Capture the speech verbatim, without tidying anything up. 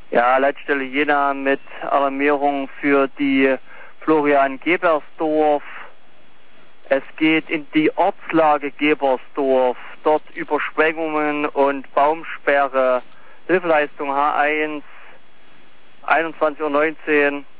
Ja, Leitstelle Jena mit Alarmierung für die Florian Gebersdorf. Es geht in die Ortslage Gebersdorf. Dort Überschwemmungen und Baumsperre. Hilfeleistung H eins, einundzwanzig Uhr neunzehn.